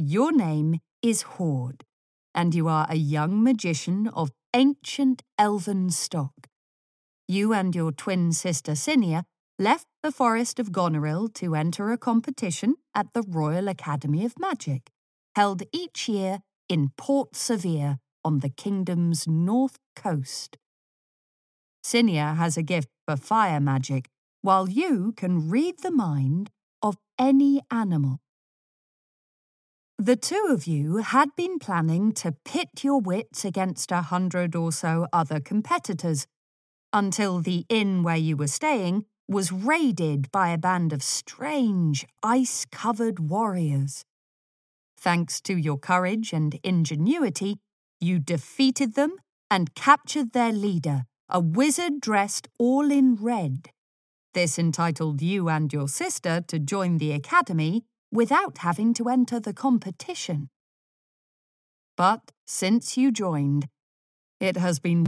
Your name is Hord, and you are a young magician of ancient elven stock. You and your twin sister Cinia left the forest of Goneril to enter a competition at the Royal Academy of Magic, held each year in Port Severe on the kingdom's north coast. Cinia has a gift for fire magic, while you can read the mind of any animal. The two of you had been planning to pit your wits against 100 or so other competitors, until the inn where you were staying was raided by a band of strange, ice-covered warriors. Thanks to your courage and ingenuity, you defeated them and captured their leader, a wizard dressed all in red. This entitled you and your sister to join the academy without having to enter the competition. But since you joined, it has been